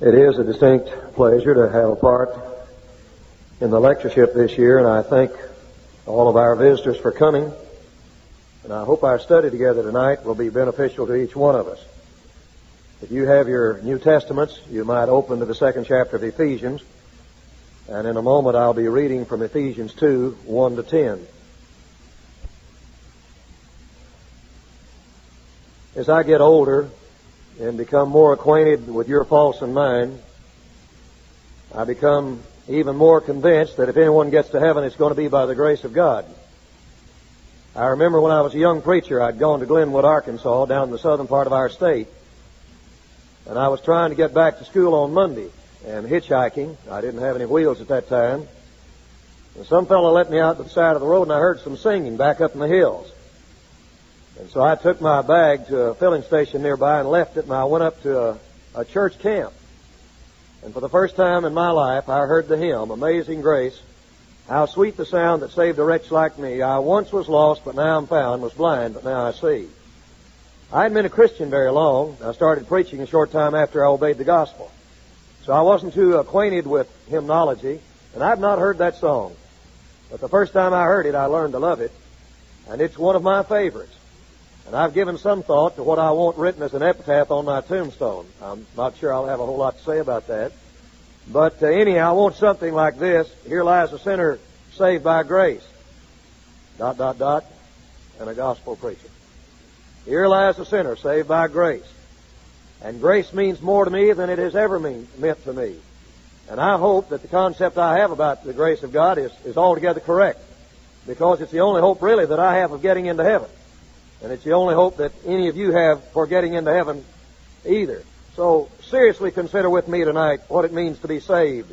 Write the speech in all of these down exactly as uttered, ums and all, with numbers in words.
It is a distinct pleasure to have a part in the lectureship this year, and I thank all of our visitors for coming. And I hope our study together tonight will be beneficial to each one of us. If you have your New Testaments, you might open to the second chapter of Ephesians. And in a moment I'll be reading from Ephesians two, one to ten. As I get older and become more acquainted with your faults and mine, I become even more convinced that if anyone gets to heaven, it's going to be by the grace of God. I remember when I was a young preacher, I'd gone to Glenwood, Arkansas, down in the southern part of our state, and I was trying to get back to school on Monday and hitchhiking. I didn't have any wheels at that time. And some fellow let me out to the side of the road, and I heard some singing back up in the hills. And so I took my bag to a filling station nearby and left it, and I went up to a, a church camp. And for the first time in my life, I heard the hymn, Amazing Grace. How sweet the sound that saved a wretch like me. I once was lost, but now I'm found, was blind, but now I see. I hadn't been a Christian very long. I started preaching a short time after I obeyed the gospel. So I wasn't too acquainted with hymnology, and I've not heard that song. But the first time I heard it, I learned to love it, and it's one of my favorites. And I've given some thought to what I want written as an epitaph on my tombstone. I'm not sure I'll have a whole lot to say about that. But uh, anyhow, I want something like this. Here lies a sinner saved by grace. Dot, dot, dot. And a gospel preacher. Here lies a sinner saved by grace. And grace means more to me than it has ever mean, meant to me. And I hope that the concept I have about the grace of God is, is altogether correct. Because it's the only hope really that I have of getting into heaven. And it's the only hope that any of you have for getting into heaven either. So seriously consider with me tonight what it means to be saved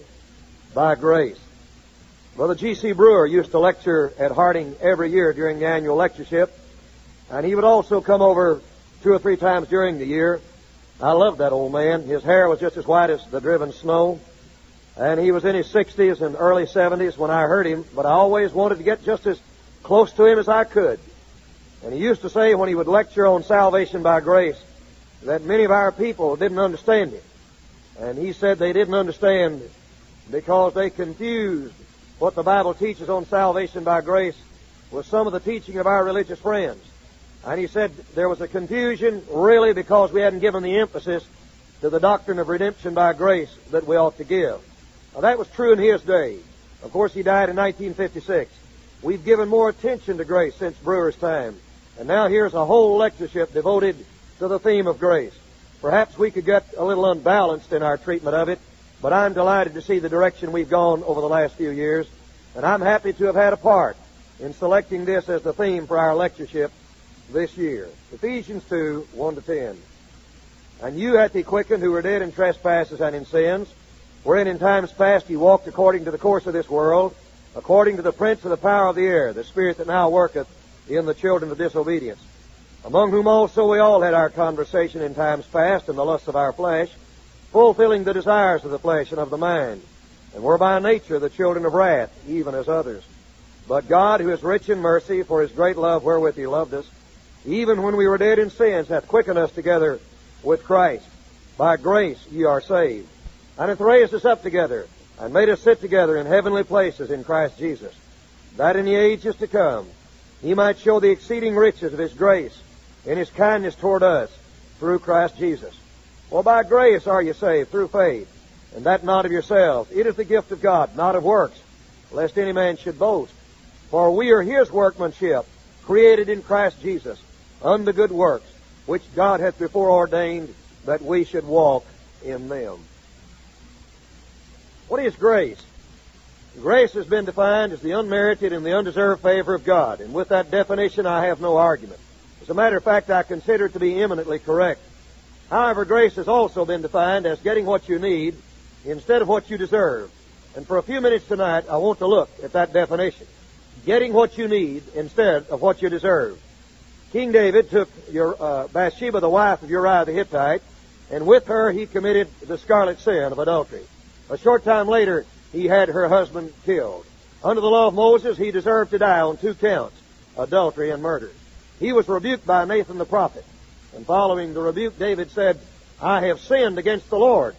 by grace. Brother G C Brewer used to lecture at Harding every year during the annual lectureship. And he would also come over two or three times during the year. I loved that old man. His hair was just as white as the driven snow. And he was in his sixties and early seventies when I heard him. But I always wanted to get just as close to him as I could. And he used to say when he would lecture on salvation by grace that many of our people didn't understand him. And he said they didn't understand because they confused what the Bible teaches on salvation by grace with some of the teaching of our religious friends. And he said there was a confusion really because we hadn't given the emphasis to the doctrine of redemption by grace that we ought to give. Now that was true in his day. Of course, he died in nineteen fifty-six. We've given more attention to grace since Brewer's time. And now here's a whole lectureship devoted to the theme of grace. Perhaps we could get a little unbalanced in our treatment of it, but I'm delighted to see the direction we've gone over the last few years, and I'm happy to have had a part in selecting this as the theme for our lectureship this year. Ephesians two, one to ten. And you hath he quickened who were dead in trespasses and in sins, wherein in times past ye walked according to the course of this world, according to the prince of the power of the air, the spirit that now worketh in the children of disobedience, among whom also we all had our conversation in times past in the lusts of our flesh, fulfilling the desires of the flesh and of the mind, and were by nature the children of wrath, even as others. But God, who is rich in mercy, for his great love wherewith he loved us, even when we were dead in sins, hath quickened us together with Christ. By grace ye are saved, and hath raised us up together, and made us sit together in heavenly places in Christ Jesus, that in the ages to come he might show the exceeding riches of his grace in his kindness toward us through Christ Jesus. For by grace are you saved through faith, and that not of yourselves. It is the gift of God, not of works, lest any man should boast. For we are his workmanship, created in Christ Jesus, unto good works, which God hath before ordained that we should walk in them. What is grace? Grace has been defined as the unmerited and the undeserved favor of God, and with that definition I have no argument. As a matter of fact, I consider it to be eminently correct. However, grace has also been defined as getting what you need instead of what you deserve. And for a few minutes tonight, I want to look at that definition. Getting what you need instead of what you deserve. King David took your, uh, Bathsheba, the wife of Uriah the Hittite, and with her he committed the scarlet sin of adultery. A short time later, he had her husband killed. Under the law of Moses, he deserved to die on two counts, adultery and murder. He was rebuked by Nathan the prophet. And following the rebuke, David said, I have sinned against the Lord.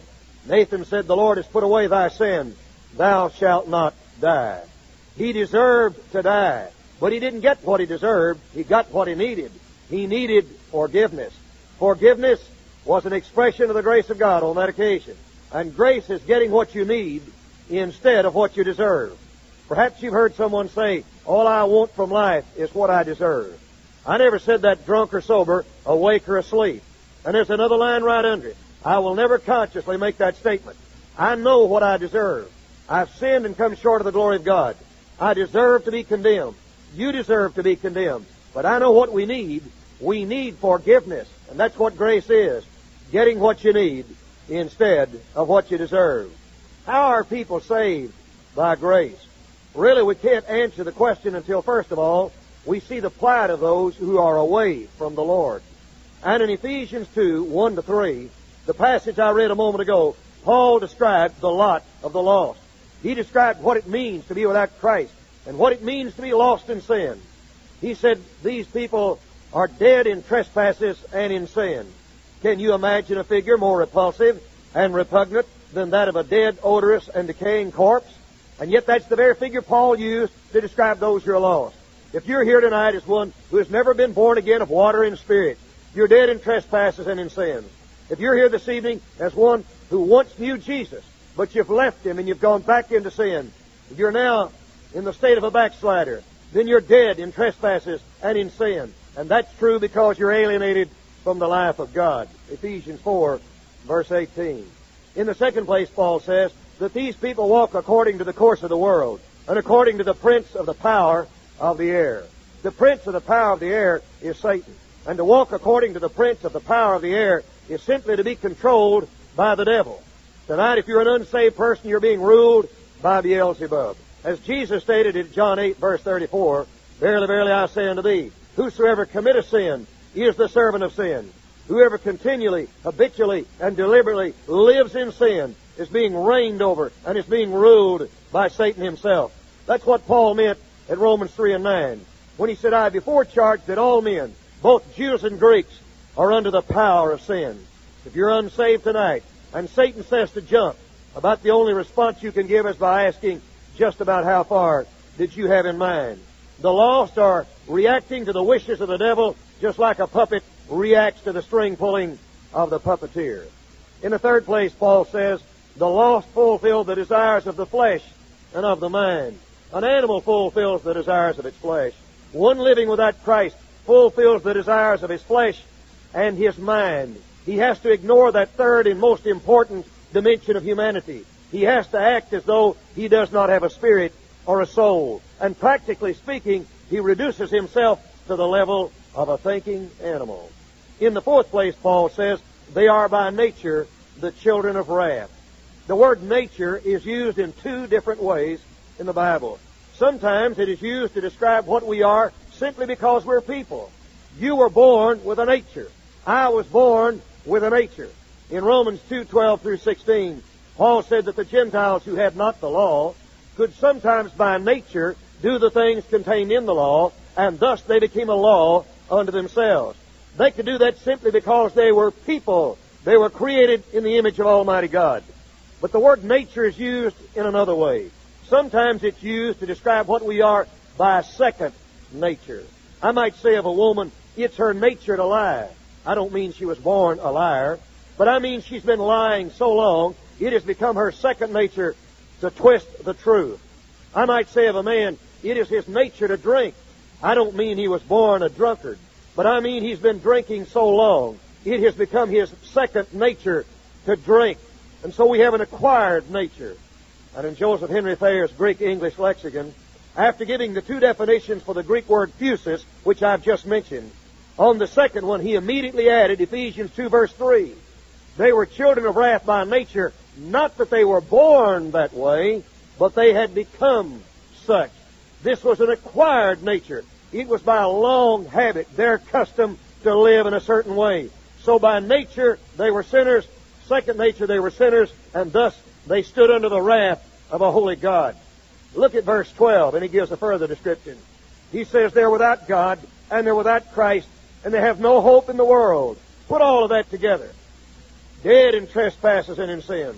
Nathan said, the Lord has put away thy sin. Thou shalt not die. He deserved to die, but he didn't get what he deserved. He got what he needed. He needed forgiveness. Forgiveness was an expression of the grace of God on that occasion. And grace is getting what you need instead of what you deserve. Perhaps you've heard someone say, all I want from life is what I deserve. I never said that drunk or sober, awake or asleep. And there's another line right under it. I will never consciously make that statement. I know what I deserve. I've sinned and come short of the glory of God. I deserve to be condemned. You deserve to be condemned. But I know what we need. We need forgiveness. And that's what grace is. Getting what you need instead of what you deserve. How are people saved? By grace. Really, we can't answer the question until, first of all, we see the plight of those who are away from the Lord. And in Ephesians two, one to three, the passage I read a moment ago, Paul described the lot of the lost. He described what it means to be without Christ and what it means to be lost in sin. He said these people are dead in trespasses and in sin. Can you imagine a figure more repulsive and repugnant than that of a dead, odorous, and decaying corpse? And yet that's the very figure Paul used to describe those who are lost. If you're here tonight as one who has never been born again of water and spirit, you're dead in trespasses and in sins. If you're here this evening as one who once knew Jesus, but you've left Him and you've gone back into sin, if you're now in the state of a backslider, then you're dead in trespasses and in sin. And that's true because you're alienated from the life of God. Ephesians four, verse eighteen. In the second place, Paul says that these people walk according to the course of the world and according to the prince of the power of the air. The prince of the power of the air is Satan. And to walk according to the prince of the power of the air is simply to be controlled by the devil. Tonight, if you're an unsaved person, you're being ruled by Beelzebub. As Jesus stated in John eight, verse thirty-four, Verily, verily, I say unto thee, whosoever committeth sin is the servant of sin. Whoever continually, habitually, and deliberately lives in sin is being reigned over and is being ruled by Satan himself. That's what Paul meant in Romans three and nine, when he said, I before charged that all men, both Jews and Greeks, are under the power of sin. If you're unsaved tonight, and Satan says to jump, about the only response you can give is by asking just about how far did you have in mind. The lost are reacting to the wishes of the devil just like a puppet reacts to the string pulling of the puppeteer. In the third place, Paul says, the lost fulfill the desires of the flesh and of the mind. An animal fulfills the desires of its flesh. One living without Christ fulfills the desires of his flesh and his mind. He has to ignore that third and most important dimension of humanity. He has to act as though he does not have a spirit or a soul. And practically speaking, he reduces himself to the level of a thinking animal. In the fourth place, Paul says, they are by nature the children of wrath. The word nature is used in two different ways in the Bible. Sometimes it is used to describe what we are simply because we're people. You were born with a nature. I was born with a nature. In Romans two, twelve through sixteen, Paul said that the Gentiles who had not the law could sometimes by nature do the things contained in the law, and thus they became a law unto themselves. They could do that simply because they were people. They were created in the image of Almighty God. But the word nature is used in another way. Sometimes it's used to describe what we are by a second nature. I might say of a woman, it's her nature to lie. I don't mean she was born a liar, but I mean she's been lying so long, it has become her second nature to twist the truth. I might say of a man, it is his nature to drink. I don't mean he was born a drunkard, but I mean he's been drinking so long, it has become his second nature to drink. And so we have an acquired nature. And in Joseph Henry Thayer's Greek-English lexicon, after giving the two definitions for the Greek word physis, which I've just mentioned, on the second one he immediately added Ephesians two, verse three. They were children of wrath by nature, not that they were born that way, but they had become such. This was an acquired nature. It was by a long habit, their custom to live in a certain way. So by nature they were sinners, second nature they were sinners, and thus they stood under the wrath of a holy God. Look at verse twelve, and he gives a further description. He says they're without God, and they're without Christ, and they have no hope in the world. Put all of that together. Dead in trespasses and in sin.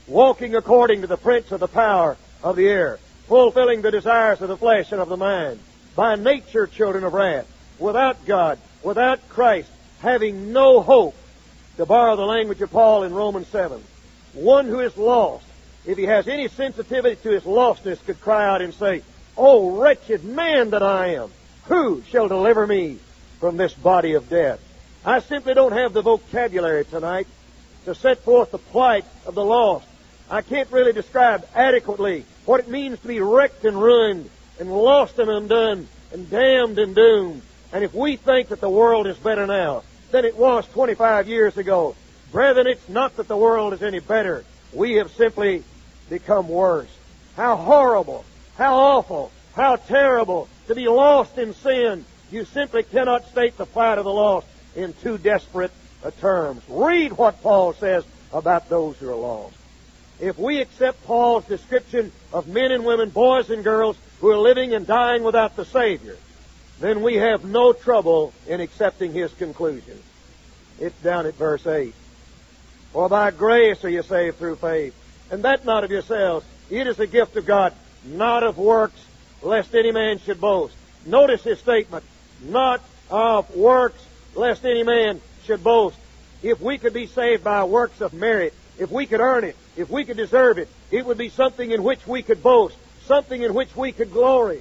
walking according to the prince of the power of the air, fulfilling the desires of the flesh and of the mind, by nature children of wrath, without God, without Christ, having no hope, to borrow the language of Paul in Romans seven. One who is lost, if he has any sensitivity to his lostness, could cry out and say, "Oh, wretched man that I am, who shall deliver me from this body of death?" I simply don't have the vocabulary tonight to set forth the plight of the lost. I can't really describe adequately what it means to be wrecked and ruined and lost and undone and damned and doomed. And if we think that the world is better now than it was twenty-five years ago, brethren, it's not that the world is any better. We have simply become worse. How horrible, how awful, how terrible to be lost in sin. You simply cannot state the plight of the lost in two desperate terms. Read what Paul says about those who are lost. If we accept Paul's description of men and women, boys and girls, who are living and dying without the Savior, then we have no trouble in accepting his conclusion. It's down at verse eight. For by grace are you saved through faith, and that not of yourselves. It is a gift of God, not of works, lest any man should boast. Notice his statement, not of works, lest any man should boast. If we could be saved by works of merit, if we could earn it, if we could deserve it, it would be something in which we could boast, something in which we could glory.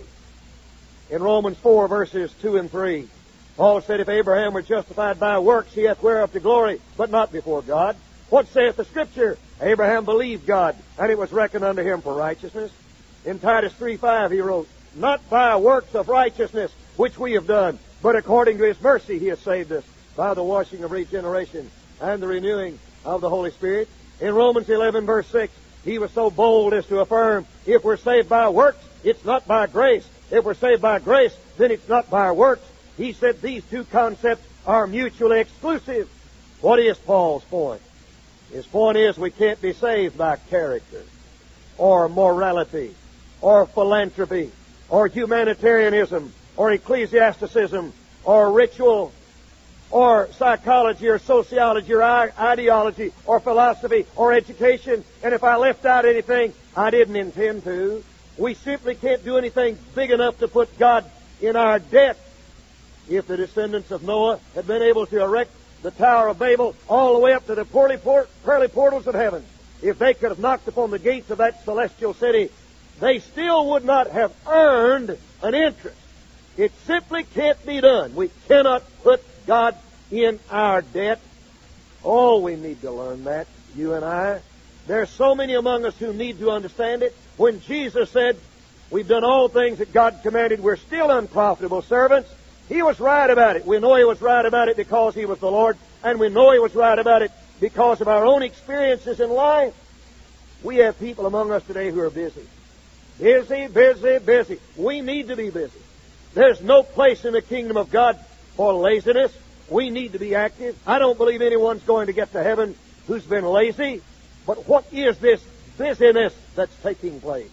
In Romans four, verses two and three, Paul said, if Abraham were justified by works, he hath whereof to glory, but not before God. What saith the Scripture? Abraham believed God, and it was reckoned unto him for righteousness. In Titus three five he wrote, not by works of righteousness which we have done, but according to his mercy he has saved us, by the washing of regeneration and the renewing of the Holy Spirit. In Romans eleven, verse six, he was so bold as to affirm, if we're saved by works, it's not by grace. If we're saved by grace, then it's not by works. He said these two concepts are mutually exclusive. What is Paul's point? His point is we can't be saved by character, or morality, or philanthropy, or humanitarianism, or ecclesiasticism, or ritual, or psychology, or sociology, or ideology, or philosophy, or education. And if I left out anything, I didn't intend to. We simply can't do anything big enough to put God in our debt. If the descendants of Noah had been able to erect the Tower of Babel all the way up to the pearly, port, pearly portals of heaven, if they could have knocked upon the gates of that celestial city, they still would not have earned an entrance. It simply can't be done. We cannot put God in our debt. Oh, we need to learn that, you and I. There are so many among us who need to understand it. When Jesus said, we've done all things that God commanded, we're still unprofitable servants, he was right about it. We know he was right about it because he was the Lord, and we know he was right about it because of our own experiences in life. We have people among us today who are busy. Busy, busy, busy. We need to be busy. There's no place in the kingdom of God for laziness. We need to be active. I don't believe anyone's going to get to heaven who's been lazy. But what is this busyness that's taking place?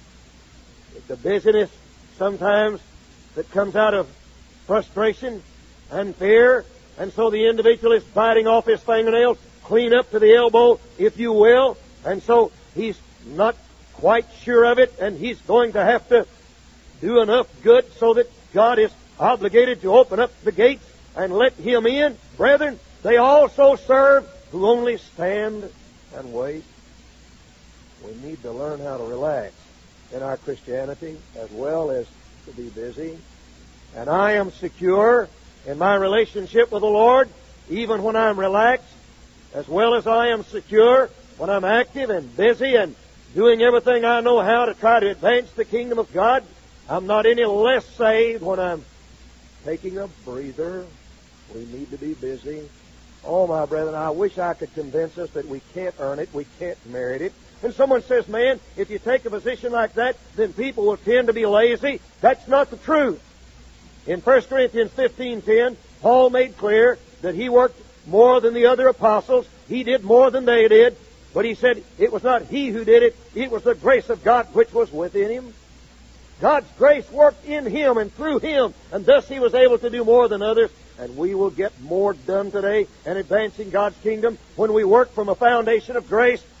It's a busyness sometimes that comes out of frustration and fear, and so the individual is biting off his fingernails clean up to the elbow, if you will, and so he's not quite sure of it, and he's going to have to do enough good so that God is obligated to open up the gates and let him in. Brethren, they also serve who only stand and wait. We need to learn how to relax in our Christianity as well as to be busy. And I am secure in my relationship with the Lord even when I'm relaxed, as well as I am secure when I'm active and busy and doing everything I know how to try to advance the kingdom of God. I'm not any less saved when I'm taking a breather. We need to be busy. Oh, my brethren, I wish I could convince us that we can't earn it, we can't merit it. And someone says, man, if you take a position like that, then people will tend to be lazy. That's not the truth. In First Corinthians fifteen ten, Paul made clear that he worked more than the other apostles. He did more than they did. But he said it was not he who did it, it was the grace of God which was within him. God's grace worked in him and through him, and thus he was able to do more than others. And we will get more done today in advancing God's kingdom when we work from a foundation of grace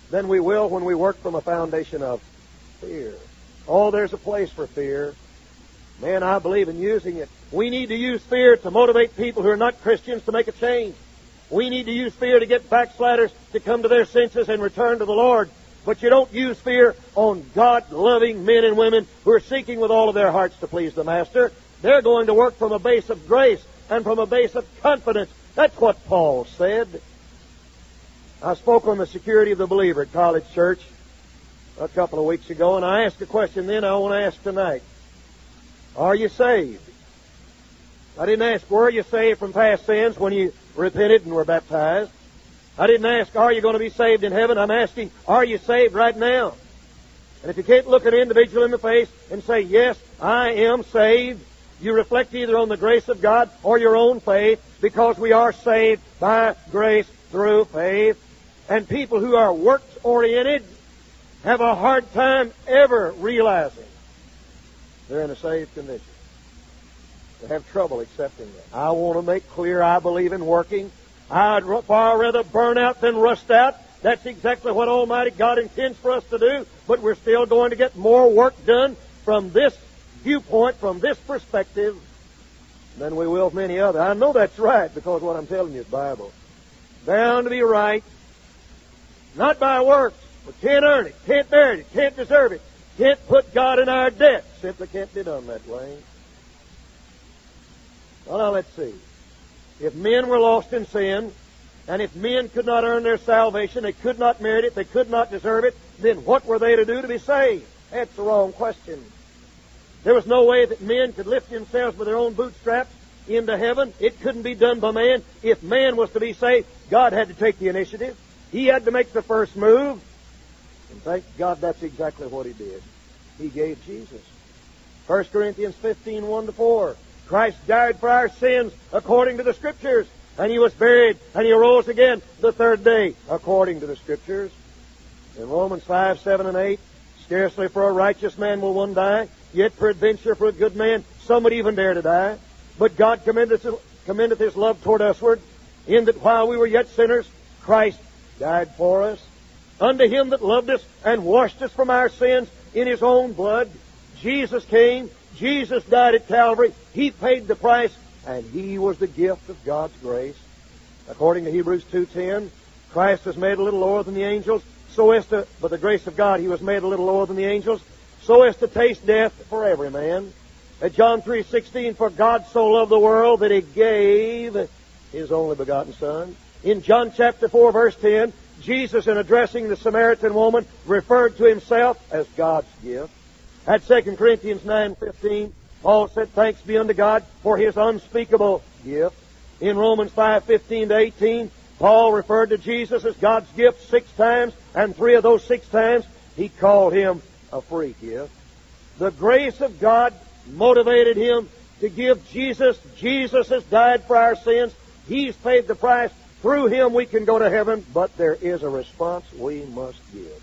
than we will when we work from a foundation of fear. Oh, there's a place for fear. Man, I believe in using it. We need to use fear to motivate people who are not Christians to make a change. We need to use fear to get backsliders to come to their senses and return to the Lord. But you don't use fear on God-loving men and women who are seeking with all of their hearts to please the Master. They're going to work from a base of grace and from a base of confidence. That's what Paul said. I spoke on the security of the believer at College Church a couple of weeks ago, and I asked a question then I want to ask tonight. Are you saved? I didn't ask, were you saved from past sins when you repented and were baptized? I didn't ask, are you going to be saved in heaven? I'm asking, are you saved right now? And if you can't look an individual in the face and say, yes, I am saved, you reflect either on the grace of God or your own faith, because we are saved by grace through faith. And people who are works-oriented have a hard time ever realizing they're in a saved condition. They have trouble accepting that. I want to make clear I believe in working. I'd far rather burn out than rust out. That's exactly what Almighty God intends for us to do. But we're still going to get more work done from this viewpoint, from this perspective, than we will from any other. I know that's right, because what I'm telling you is Bible. Bound to be right. Not by works. We can't earn it, can't merit it, can't deserve it, can't put God in our debt. Simply can't be done that way. Well, now let's see. If men were lost in sin, and if men could not earn their salvation, they could not merit it, they could not deserve it, then what were they to do to be saved? That's the wrong question. There was no way that men could lift themselves with their own bootstraps into heaven. It couldn't be done by man. If man was to be saved, God had to take the initiative. He had to make the first move. And thank God that's exactly what He did. He gave Jesus. First Corinthians fifteen, one to four. Christ died for our sins according to the Scriptures, and He was buried, and He arose again the third day according to the Scriptures. In Romans five, seven, and eight, scarcely for a righteous man will one die, yet peradventure for a good man some would even dare to die. But God commendeth, commendeth His love toward usward, in that while we were yet sinners, Christ died for us. Unto Him that loved us and washed us from our sins in His own blood, Jesus came, Jesus died at Calvary, He paid the price, and He was the gift of God's grace. According to Hebrews two ten, Christ was made a little lower than the angels, so as to, by the grace of God, He was made a little lower than the angels, so as to taste death for every man. At John three sixteen, for God so loved the world that He gave His only begotten Son. In John chapter four, verse ten, Jesus, in addressing the Samaritan woman, referred to Himself as God's gift. At Second Corinthians nine fifteen, Paul said, thanks be unto God for His unspeakable gift. In Romans five fifteen to eighteen, Paul referred to Jesus as God's gift six times, and three of those six times he called Him a free gift. The grace of God motivated Him to give Jesus. Jesus has died for our sins. He's paid the price. Through Him we can go to heaven, but there is a response we must give.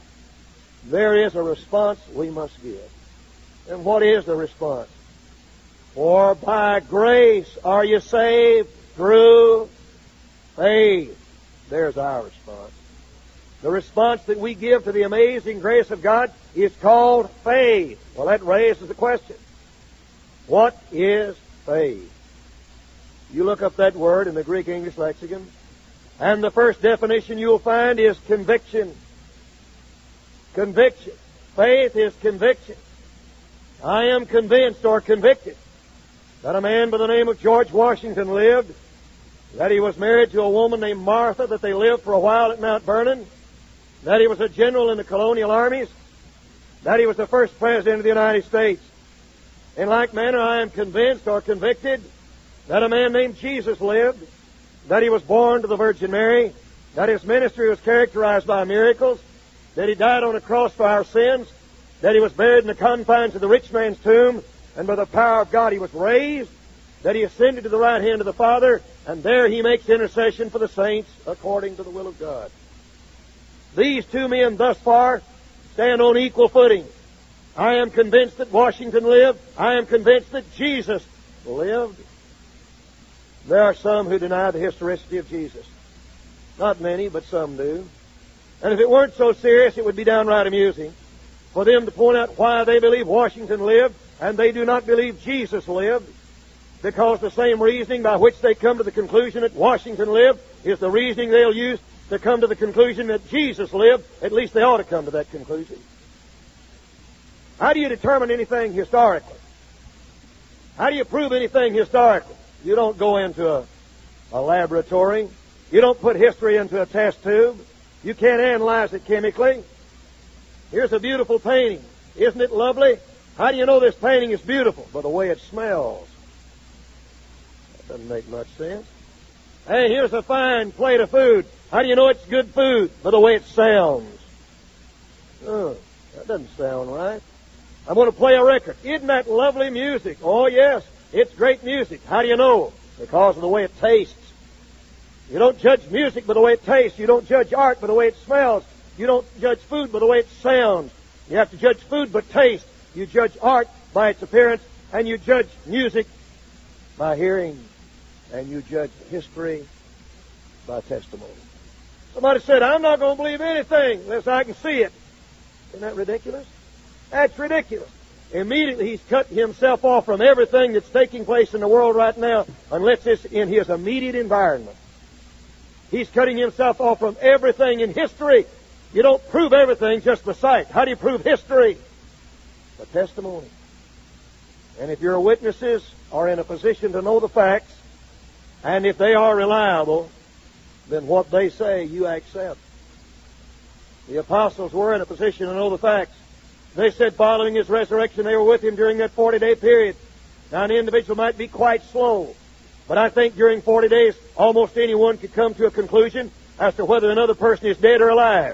There is a response we must give. And what is the response? For by grace are you saved through faith. There's our response. The response that we give to the amazing grace of God is called faith. Well, that raises the question. What is faith? You look up that word in the Greek English lexicon, and the first definition you'll find is conviction. Conviction. Faith is conviction. I am convinced or convicted that a man by the name of George Washington lived, that he was married to a woman named Martha, that they lived for a while at Mount Vernon, that he was a general in the colonial armies, that he was the first president of the United States. In like manner, I am convinced or convicted that a man named Jesus lived, that He was born to the Virgin Mary, that His ministry was characterized by miracles, that He died on a cross for our sins, that He was buried in the confines of the rich man's tomb, and by the power of God He was raised, that He ascended to the right hand of the Father, and there He makes intercession for the saints according to the will of God. These two men thus far stand on equal footing. I am convinced that Washington lived. I am convinced that Jesus lived. There are some who deny the historicity of Jesus. Not many, but some do. And if it weren't so serious, it would be downright amusing for them to point out why they believe Washington lived and they do not believe Jesus lived, because the same reasoning by which they come to the conclusion that Washington lived is the reasoning they'll use to come to the conclusion that Jesus lived. At least they ought to come to that conclusion. How do you determine anything historically? How do you prove anything historically? You don't go into a, a laboratory. You don't put history into a test tube. You can't analyze it chemically. Here's a beautiful painting. Isn't it lovely? How do you know this painting is beautiful? By the way it smells. That doesn't make much sense. Hey, here's a fine plate of food. How do you know it's good food? By the way it sounds. Oh, that doesn't sound right. I'm going to play a record. Isn't that lovely music? Oh, yes, it's great music. How do you know? Because of the way it tastes. You don't judge music by the way it tastes. You don't judge art by the way it smells. You don't judge food by the way it sounds. You have to judge food by taste. You judge art by its appearance, and you judge music by hearing, and you judge history by testimony. Somebody said, I'm not going to believe anything unless I can see it. Isn't that ridiculous? That's ridiculous. Immediately he's cut himself off from everything that's taking place in the world right now unless it's in his immediate environment. He's cutting himself off from everything in history. You don't prove everything just by sight. How do you prove history? By testimony. And if your witnesses are in a position to know the facts, and if they are reliable, then what they say you accept. The apostles were in a position to know the facts. They said following his resurrection they were with him during that forty-day period. Now an individual might be quite slow, but I think during forty days almost anyone could come to a conclusion as to whether another person is dead or alive.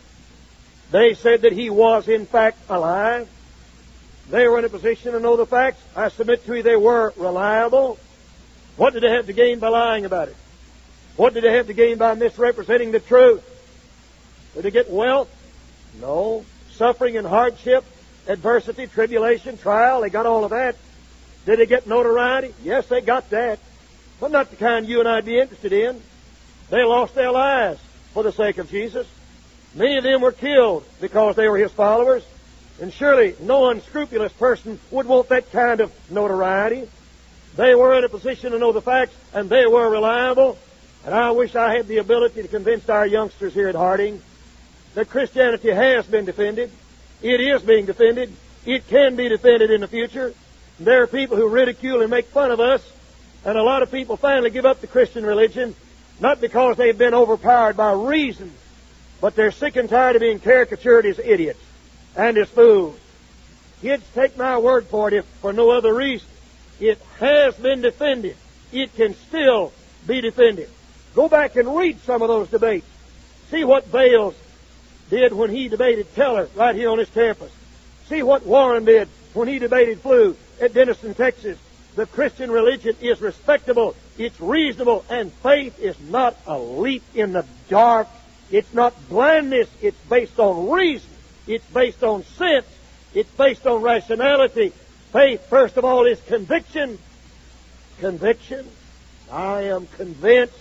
They said that he was in fact alive. They were in a position to know the facts. I submit to you they were reliable. What did they have to gain by lying about it? What did they have to gain by misrepresenting the truth? Did they get wealth? No. Suffering and hardship, adversity, tribulation, trial, they got all of that. Did they get notoriety? Yes, they got that. But not the kind you and I'd be interested in. They lost their lives for the sake of Jesus. Many of them were killed because they were His followers. And surely no unscrupulous person would want that kind of notoriety. They were in a position to know the facts, and they were reliable. And I wish I had the ability to convince our youngsters here at Harding that Christianity has been defended. It is being defended. It can be defended in the future. There are people who ridicule and make fun of us, and a lot of people finally give up the Christian religion, not because they've been overpowered by reason, but they're sick and tired of being caricatured as idiots and as fools. Kids, take my word for it, if for no other reason. It has been defended. It can still be defended. Go back and read some of those debates. See what Bales did when he debated Teller right here on this campus. See what Warren did when he debated Flew at Denison, Texas. The Christian religion is respectable, it's reasonable, and faith is not a leap in the dark. It's not blindness. It's based on reason. It's based on sense. It's based on rationality. Faith, first of all, is conviction. Conviction. I am convinced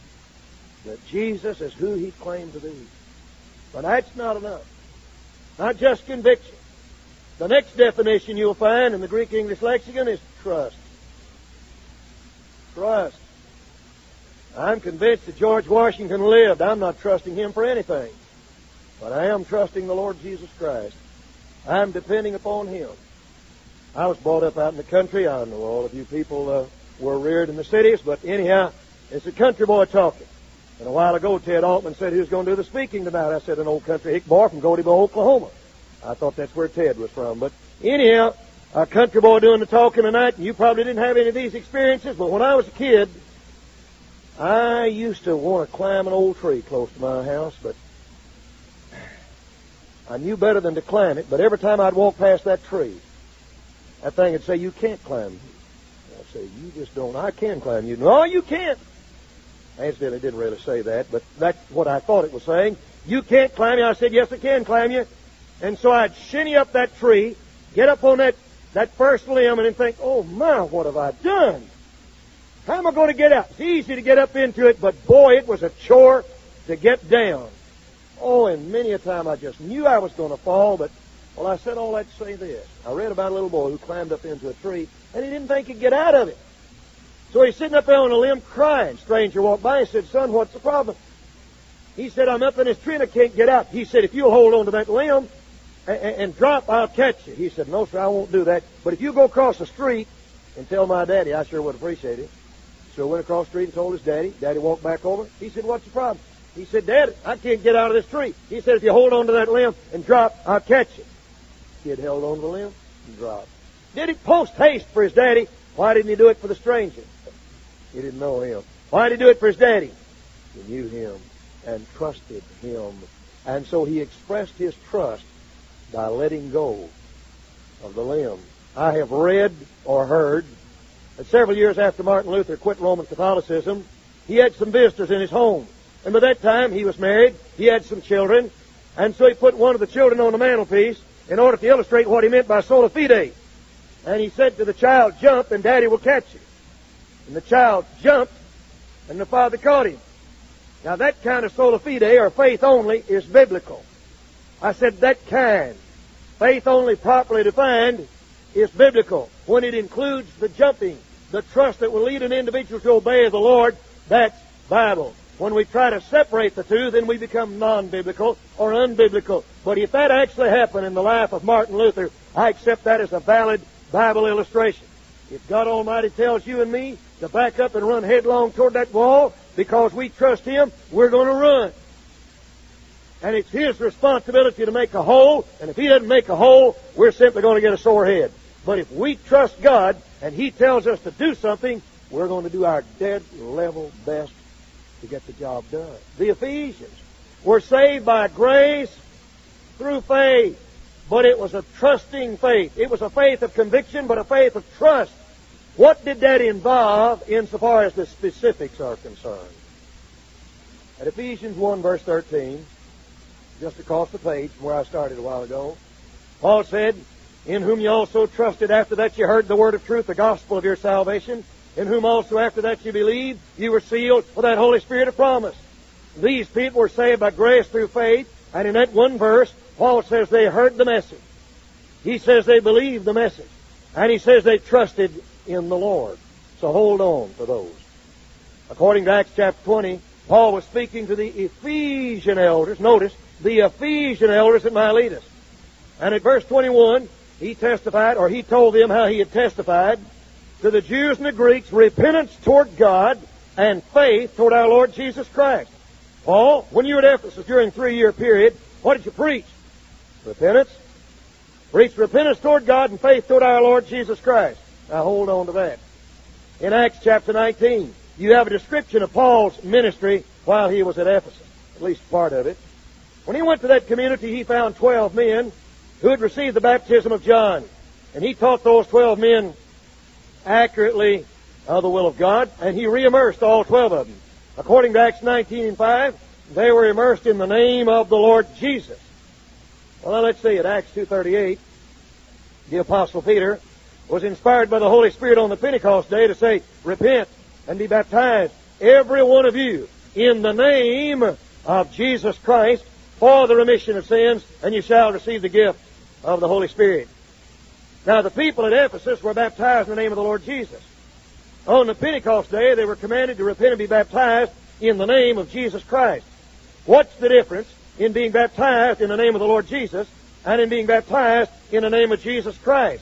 that Jesus is who He claimed to be. But that's not enough. Not just conviction. The next definition you'll find in the Greek English lexicon is trust. Trust. I'm convinced that George Washington lived. I'm not trusting him for anything. But I am trusting the Lord Jesus Christ. I'm depending upon Him. I was brought up out in the country. I know all of you people uh, were reared in the cities, but anyhow, it's a country boy talking. And a while ago, Ted Altman said he was going to do the speaking tonight. I said, an old country hick boy from Godebo, Oklahoma. I thought that's where Ted was from. But anyhow, a country boy doing the talking tonight, and you probably didn't have any of these experiences, but when I was a kid, I used to want to climb an old tree close to my house, but I knew better than to climb it. But every time I'd walk past that tree, that thing would say, you can't climb. I'd say, you just don't. I can climb you. No, you can't. Incidentally, it didn't really say that, but that's what I thought it was saying. You can't climb you. I said, yes, I can climb you. And so I'd shinny up that tree, get up on that, that first limb, and then think, oh, my, what have I done? How am I going to get up? It's easy to get up into it, but boy, it was a chore to get down. Oh, and many a time I just knew I was going to fall, but, well, I said all that to say this. I read about a little boy who climbed up into a tree, and he didn't think he'd get out of it. So he's sitting up there on a limb crying. Stranger walked by and said, son, what's the problem? He said, I'm up in this tree and I can't get out. He said, if you'll hold on to that limb and, and drop, I'll catch you. He said, no, sir, I won't do that. But if you go across the street and tell my daddy, I sure would appreciate it. So he went across the street and told his daddy. Daddy walked back over. He said, what's the problem? He said, Dad, I can't get out of this tree. He said, if you hold on to that limb and drop, I'll catch you. He had held on to the limb and dropped. Did it post haste for his daddy? Why didn't he do it for the stranger? He didn't know him. Why did he do it for his daddy? He knew him and trusted him. And so he expressed his trust by letting go of the limb. I have read or heard that several years after Martin Luther quit Roman Catholicism, he had some visitors in his home. And by that time, he was married. He had some children. And so he put one of the children on the mantelpiece in order to illustrate what he meant by sola fide. And he said to the child, jump and Daddy will catch you. And the child jumped, and the father caught him. Now that kind of sola fide, or faith only, is biblical. I said that kind. Faith only, properly defined, is biblical. When it includes the jumping, the trust that will lead an individual to obey the Lord, that's Bible. When we try to separate the two, then we become non-biblical or unbiblical. But if that actually happened in the life of Martin Luther, I accept that as a valid Bible illustration. If God Almighty tells you and me to back up and run headlong toward that wall because we trust Him, we're going to run. And it's His responsibility to make a hole, and if He doesn't make a hole, we're simply going to get a sore head. But if we trust God and He tells us to do something, we're going to do our dead level best to get the job done. The Ephesians were saved by grace through faith. But it was a trusting faith. It was a faith of conviction, but a faith of trust. What did that involve insofar as the specifics are concerned? At Ephesians one, verse thirteen, just across the page from where I started a while ago, Paul said, in whom you also trusted after that you heard the word of truth, the gospel of your salvation, in whom also after that you believed, you were sealed with that Holy Spirit of promise. These people were saved by grace through faith, and in that one verse, Paul says they heard the message. He says they believed the message. And he says they trusted in the Lord. So hold on to those. According to Acts chapter twenty, Paul was speaking to the Ephesian elders. Notice, the Ephesian elders at Miletus. And at verse twenty-one, he testified, or he told them how he had testified to the Jews and the Greeks, repentance toward God and faith toward our Lord Jesus Christ. Paul, when you were at Ephesus during a three-year period, what did you preach? Repentance. Preach repentance toward God and faith toward our Lord Jesus Christ. Now hold on to that. In Acts chapter nineteen, you have a description of Paul's ministry while he was at Ephesus, at least part of it. When he went to that community, he found twelve men who had received the baptism of John. And he taught those twelve men accurately of the will of God, and he re-immersed all twelve of them. According to Acts nineteen and five, they were immersed in the name of the Lord Jesus. Well, now let's see, at Acts two thirty-eight, the Apostle Peter was inspired by the Holy Spirit on the Pentecost day to say, repent and be baptized, every one of you, in the name of Jesus Christ, for the remission of sins, and you shall receive the gift of the Holy Spirit. Now, the people at Ephesus were baptized in the name of the Lord Jesus. On the Pentecost day, they were commanded to repent and be baptized in the name of Jesus Christ. What's the difference in being baptized in the name of the Lord Jesus and in being baptized in the name of Jesus Christ?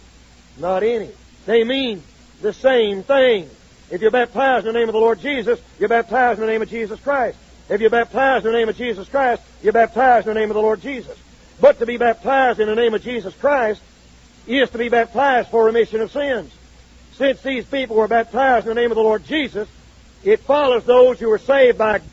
Not any. They mean the same thing. If you're baptized in the name of the Lord Jesus, you're baptized in the name of Jesus Christ. If you're baptized in the name of Jesus Christ, you're baptized in the name of the Lord Jesus. But to be baptized in the name of Jesus Christ is to be baptized for remission of sins. Since these people were baptized in the name of the Lord Jesus, it follows those who were saved by